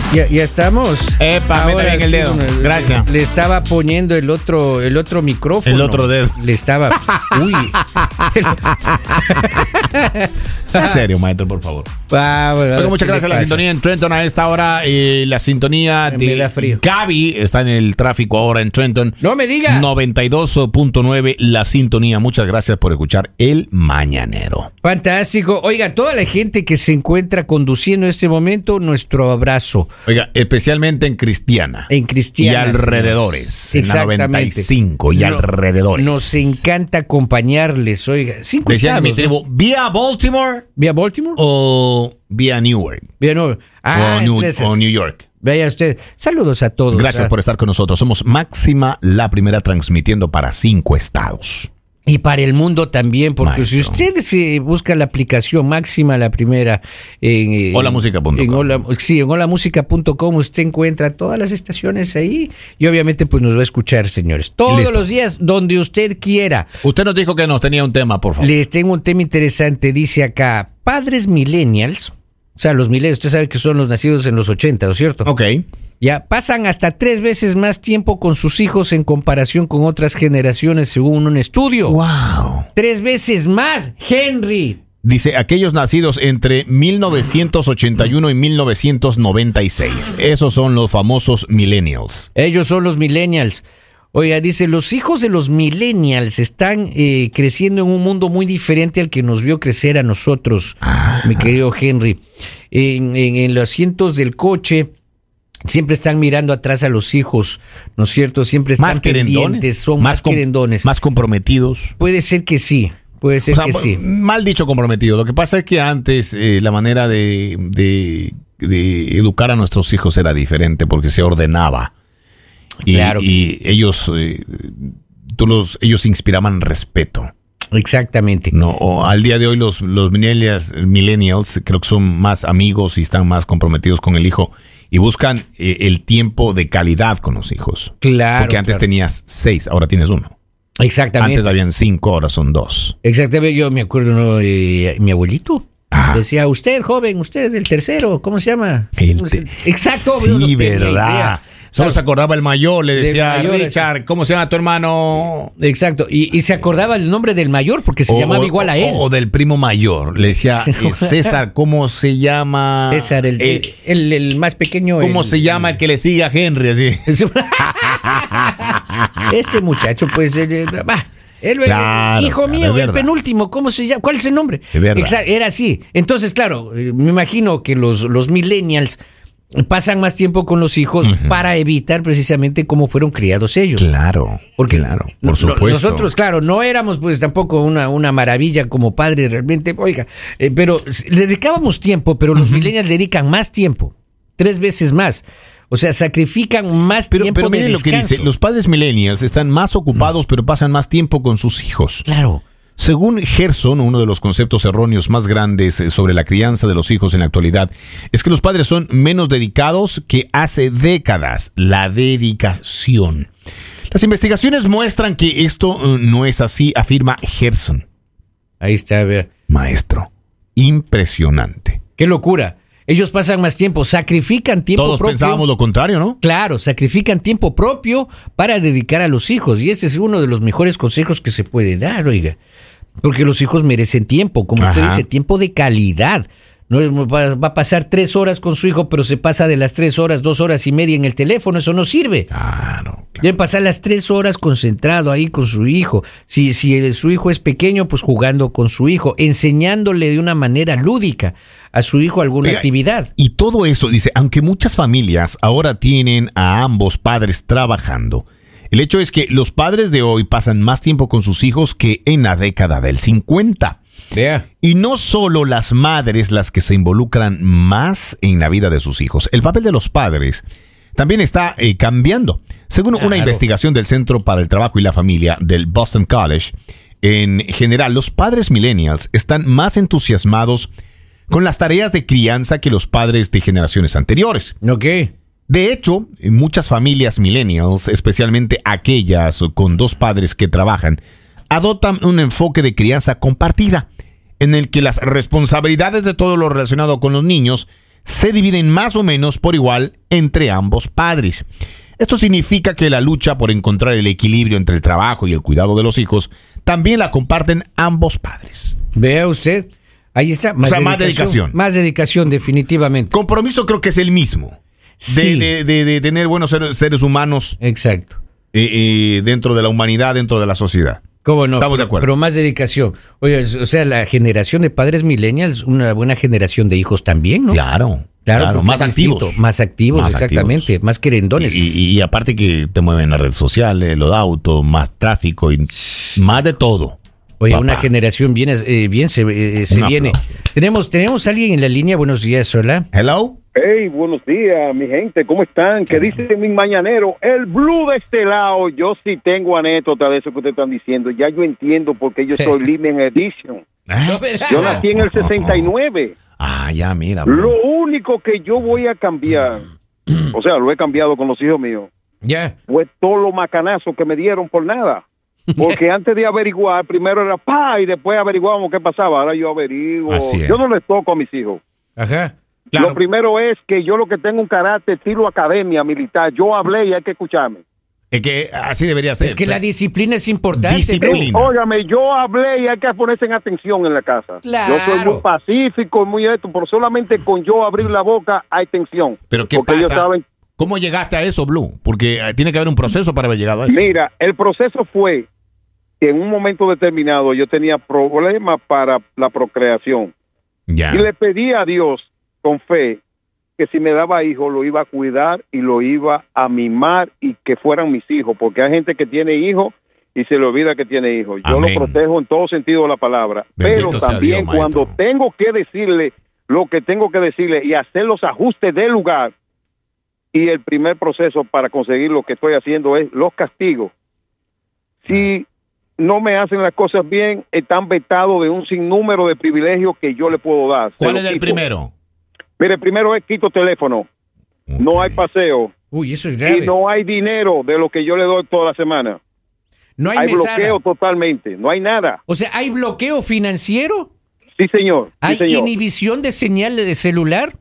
Ya estamos. Epa, meta bien el dedo. Gracias. Le estaba poniendo el otro micrófono. El otro dedo. Le estaba. Uy. En serio, maestro, por favor. Muchas gracias a la sintonía en Trenton a esta hora. La sintonía de Gaby está en el tráfico ahora en Trenton. No me diga. 92.9 la sintonía. Muchas gracias por escuchar El Mañanero. Fantástico. Oiga, toda la gente que se encuentra conduciendo en este momento, nuestro abrazo. Oiga, especialmente en Cristiana. En Cristiana. Y alrededores. En la 95 y alrededores. Nos encanta acompañarles. Oiga, 5 decían estados. Mi tribu, ¿vía Baltimore? ¿Vía Baltimore? O vía Newark. Vía Newark. O New York. Vaya usted. Saludos a todos. Gracias por estar con nosotros. Somos Máxima, la primera transmitiendo para 5 estados. Y para el mundo también, porque Maestro. si usted busca la aplicación Máxima, la primera en holamusica.com. En holamusica.com usted encuentra todas las estaciones ahí y obviamente pues nos va a escuchar, señores. Todos Listo. los días, donde usted quiera. Usted nos dijo que nos tenía un tema, por favor. Les tengo un tema interesante, dice acá, padres millennials, o sea, los millennials, usted sabe que son los nacidos en los 80, ¿no es cierto? Ok. Ya pasan hasta 3 veces más tiempo con sus hijos en comparación con otras generaciones, según un estudio. Wow. 3 veces más, Henry. Dice, aquellos nacidos entre 1981 y 1996. Esos son los famosos millennials. Ellos son los millennials. Oiga, dice, los hijos de los millennials están creciendo en un mundo muy diferente al que nos vio crecer a nosotros, mi querido Henry. En los asientos del coche siempre están mirando atrás a los hijos, ¿no es cierto? Siempre están Más pendientes, son más querendones. Más comprometidos. Puede ser que sí. Puede ser que sí. Mal dicho comprometido. Lo que pasa es que antes la manera de educar a nuestros hijos era diferente porque se ordenaba. Claro. Y ellos inspiraban respeto. Exactamente. No, al día de hoy los millennials creo que son más amigos y están más comprometidos con el hijo y buscan el tiempo de calidad con los hijos. Claro. Porque antes tenías 6, ahora tienes 1. Exactamente. Antes habían 5, ahora son 2. Exactamente. Yo me acuerdo, ¿no? Mi abuelito decía, usted, joven, usted, el tercero, ¿cómo se llama? Exacto. Sí, verdad. Solo se acordaba el mayor, le decía, mayor, Richard, ¿cómo se llama tu hermano? Exacto, y se acordaba el nombre del mayor porque se llamaba igual a él. O del primo mayor, le decía, César, ¿cómo se llama? César, el más pequeño. ¿Cómo se llama el que le sigue a Henry? Así. Este muchacho, pues, claro, hijo mío, el penúltimo, ¿cómo se llama? ¿Cuál es el nombre? Era así. Entonces, claro, me imagino que los millennials pasan más tiempo con los hijos para evitar precisamente cómo fueron criados ellos. Claro, porque por supuesto. Nosotros, claro, no éramos pues tampoco una maravilla como padres realmente, oiga, pero le dedicábamos tiempo, pero los millennials dedican más tiempo, 3 veces más. O sea, sacrifican más tiempo pero miren de descanso. Lo que dice, los padres millennials están más ocupados, pero pasan más tiempo con sus hijos. Claro. Según Gerson, uno de los conceptos erróneos más grandes sobre la crianza de los hijos en la actualidad es que los padres son menos dedicados que hace décadas. La dedicación. Las investigaciones muestran que esto no es así, afirma Gerson. Ahí está, a ver. Maestro, impresionante. ¡Qué locura! Ellos pasan más tiempo, sacrifican tiempo propio. Todos pensábamos lo contrario, ¿no? Claro, sacrifican tiempo propio para dedicar a los hijos. Y ese es uno de los mejores consejos que se puede dar, oiga. Porque los hijos merecen tiempo, como usted dice, tiempo de calidad. No va a pasar 3 horas con su hijo, pero se pasa de las 3 horas, 2 horas y media en el teléfono. Eso no sirve. Claro. Debe pasar las 3 horas concentrado ahí con su hijo. Si su hijo es pequeño, pues jugando con su hijo, enseñándole de una manera lúdica a su hijo alguna actividad. Y todo eso, dice, aunque muchas familias ahora tienen a ambos padres trabajando, el hecho es que los padres de hoy pasan más tiempo con sus hijos que en la década del 50. Y no solo las madres las que se involucran más en la vida de sus hijos. El papel de los padres también está cambiando. Según una investigación del Centro para el Trabajo y la Familia del Boston College, en general, los padres millennials están más entusiasmados con las tareas de crianza que los padres de generaciones anteriores. De hecho, en muchas familias millennials, especialmente aquellas con 2 padres que trabajan, adoptan un enfoque de crianza compartida, en el que las responsabilidades de todo lo relacionado con los niños se dividen más o menos por igual entre ambos padres. Esto significa que la lucha por encontrar el equilibrio entre el trabajo y el cuidado de los hijos también la comparten ambos padres. Vea usted, ahí está. Más dedicación. Más dedicación, definitivamente. Compromiso creo que es el mismo. Sí. De tener buenos seres humanos. Exacto. Dentro de la humanidad, dentro de la sociedad. ¿Cómo no? Estamos de acuerdo. Pero más dedicación. Oye, o sea, la generación de padres millennials, una buena generación de hijos también, ¿no? Claro, Claro, más activos. Más activos, exactamente. Activos. Más querendones. Y aparte que te mueven las redes sociales, los autos, más tráfico y más de todo. Oye, Papá. una generación bien se viene. Tenemos a alguien en la línea. Buenos días, hola. Hello. Hey, buenos días, mi gente, ¿cómo están? ¿Qué dice mi mañanero? El Blue de este lado, yo sí tengo anécdota de eso que ustedes están diciendo. Ya yo entiendo por qué yo soy Limited Edition. Yo nací en el 69. Ya, mira. Lo único que yo voy a cambiar, o sea, lo he cambiado con los hijos míos, Ya. fue todo lo macanazo que me dieron por nada. Porque antes de averiguar, primero era y después averiguábamos qué pasaba. Ahora yo averiguo. Así es. Yo no les toco a mis hijos. Ajá. Claro. Lo primero es que yo lo que tengo un carácter estilo academia militar. Yo hablé y hay que escucharme. Es que así debería ser. Es que la disciplina es importante. Disciplina. ¿no? Óigame, yo hablé y hay que ponerse en atención en la casa. Claro. Yo soy muy pacífico, muy esto, pero solamente con yo abrir la boca hay tensión. Pero ¿qué porque ellos pasa? saben. ¿Cómo llegaste a eso, Blue? Porque tiene que haber un proceso para haber llegado a eso. Mira, el proceso fue que en un momento determinado yo tenía problemas para la procreación. Ya. Y le pedí a Dios con fe que si me daba hijos lo iba a cuidar y lo iba a mimar y que fueran mis hijos, porque hay gente que tiene hijos y se le olvida que tiene hijos. Yo Amén. lo protejo en todo sentido de la palabra, Bendito pero sea también Dios, cuando maestro. tengo que decirle lo que tengo que decirle y hacer los ajustes del lugar, y el primer proceso para conseguir lo que estoy haciendo es los castigos. Si no me hacen las cosas bien, están vetados de un sinnúmero de privilegios que yo le puedo dar. ¿Cuál Se es lo el quito. primero? Mire, primero es quito teléfono, no hay paseo Uy, eso es grave. y no hay dinero de lo que yo le doy toda la semana. No hay Hay mesada. bloqueo totalmente, no hay nada. O sea, ¿hay bloqueo financiero? Sí, señor. Sí, ¿Hay señor. inhibición de señal de celular?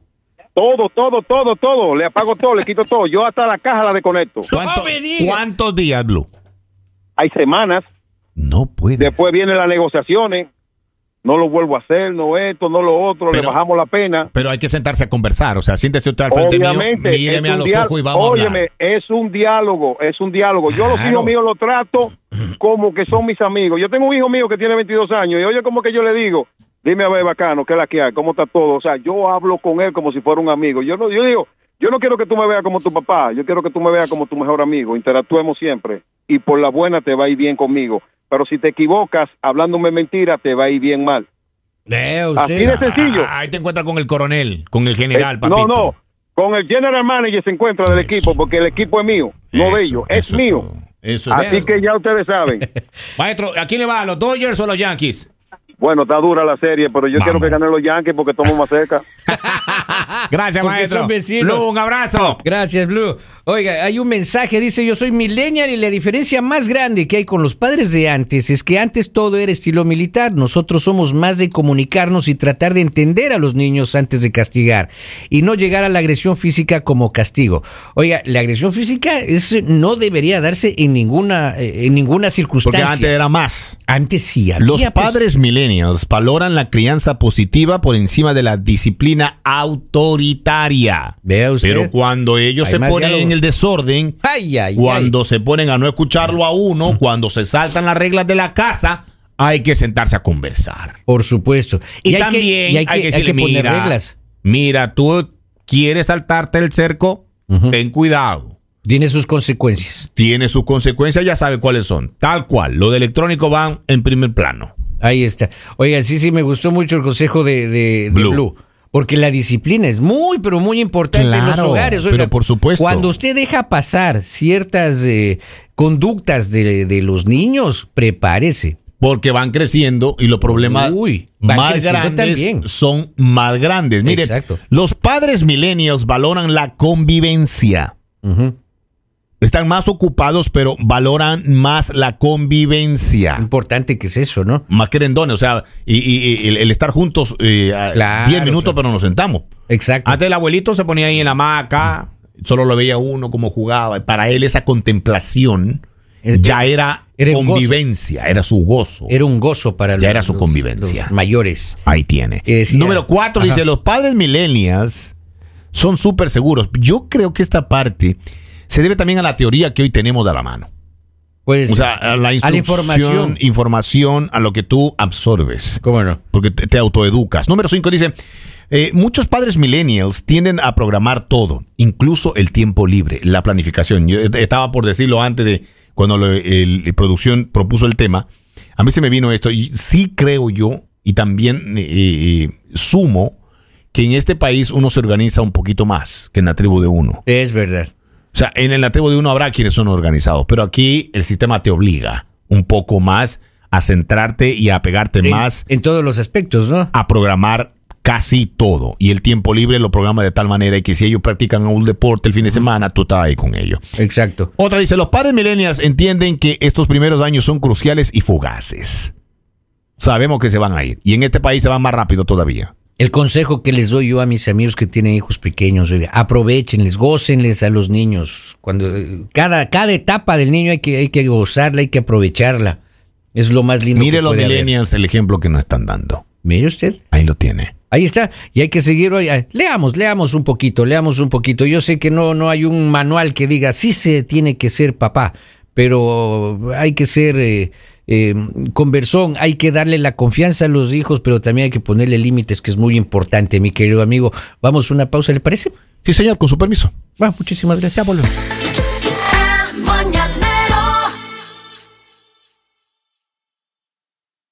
Todo. Le apago todo, le quito todo. Yo hasta la caja la desconecto. No me digas. ¿Cuántos días, Blue? Hay semanas, No puedes. después vienen las negociaciones. No lo vuelvo a hacer, no esto, no lo otro, Pero- le bajamos la pena. Pero hay que sentarse a conversar. O sea, siéntese usted al frente Obviamente, mío, míreme es a un los diálogo. ojos y vamos a hablar. Óyeme, es un diálogo. Yo los Claro. hijos míos los trato como que son mis amigos. Yo tengo un hijo mío que tiene 22 años y oye como que yo le digo, dime a ver, bacano, ¿qué es la que hay? ¿Cómo está todo? O sea, yo hablo con él como si fuera un amigo. Yo digo, yo no quiero que tú me veas como tu papá, yo quiero que tú me veas como tu mejor amigo. Interactuemos siempre y por la buena te va a ir bien conmigo. Pero si te equivocas hablándome mentira, te va a ir bien mal. Así de sencillo. Ahí te encuentras con el coronel, con el general, papito. No, con el general manager se encuentra del equipo, porque el equipo es mío, no de ellos, es mío. todo. Eso es Así todo. que ya ustedes saben. Maestro, ¿a quién le va? ¿A los Dodgers o a los Yankees? Bueno, está dura la serie, pero yo quiero que ganen los Yankees porque estamos más cerca. Gracias, Porque maestro. son vecinos. Blue, un abrazo. Gracias, Blue. Oiga, hay un mensaje, dice, yo soy millennial y la diferencia más grande que hay con los padres de antes es que antes todo era estilo militar. Nosotros somos más de comunicarnos y tratar de entender a los niños antes de castigar y no llegar a la agresión física como castigo. Oiga, la agresión física no debería darse en ninguna Porque circunstancia. antes era más. Antes sí había, Los pues. padres millennials valoran la crianza positiva por encima de la disciplina autoritaria. Vea usted. Pero cuando ellos Hay se más ponen diálogo. en el desorden, Ay. cuando se ponen a no escucharlo a uno, cuando se saltan las reglas de la casa, hay que sentarse a conversar. Por supuesto. Y, hay también que, hay que decirle, poner mira, reglas. mira, tú quieres saltarte el cerco, ten cuidado. Tiene sus consecuencias. Tiene sus consecuencias, ya sabe cuáles son. Tal cual, lo de electrónico van en primer plano. Ahí está. Oiga, sí, me gustó mucho el consejo de Blue. Porque la disciplina es muy, pero muy importante en los Claro, hogares. Oiga, pero por supuesto. Cuando usted deja pasar ciertas conductas de los niños, prepárese. Porque van creciendo y los problemas van más creciendo grandes también. son más grandes. Mire, Exacto. los padres millennials valoran la convivencia. Ujú. Están más ocupados, pero valoran más la convivencia. Importante que es eso, ¿no? Más querendones, o sea, y el estar juntos 10 minutos, pero nos sentamos. Exacto. Antes el abuelito se ponía ahí en la hamaca, solo lo veía uno cómo jugaba. Para él esa contemplación ya era convivencia, era su gozo. Era un gozo para ya era su convivencia. Los mayores. Ahí tiene. Número 4 dice, los padres millennials son súper seguros. Yo creo que esta parte se debe también a la teoría que hoy tenemos a la mano. Pues, o sea, a la información, a lo que tú absorbes. ¿Cómo no? Porque te autoeducas. Número 5 dice, muchos padres millennials tienden a programar todo, incluso el tiempo libre, la planificación. Yo estaba por decirlo antes de cuando la producción propuso el tema. A mí se me vino esto y sí creo yo, y también sumo, que en este país uno se organiza un poquito más que en la tribu de uno. Es verdad. O sea, en la tribu de uno habrá quienes son organizados, pero aquí el sistema te obliga un poco más a centrarte y a pegarte más. En todos los aspectos, ¿no? A programar casi todo. Y el tiempo libre lo programa de tal manera que si ellos practican un deporte el fin de semana, tú estás ahí con ellos. Exacto. Otra dice, los padres millennials entienden que estos primeros años son cruciales y fugaces. Sabemos que se van a ir. Y en este país se van más rápido todavía. El consejo que les doy yo a mis amigos que tienen hijos pequeños, aprovechenles, gócenles a los niños. Cuando cada etapa del niño hay que gozarla, hay que aprovecharla. Es lo más lindo. Mire los millennials el ejemplo que nos están dando. Mire usted. Ahí lo tiene. Ahí está. Y hay que seguir hoy. Leamos un poquito. Yo sé que no hay un manual que diga sí se tiene que ser papá, pero hay que ser conversón, hay que darle la confianza a los hijos, pero también hay que ponerle límites, que es muy importante, mi querido amigo. Vamos a una pausa, ¿le parece? Sí, señor, con su permiso. Bueno, muchísimas gracias. Volvemos.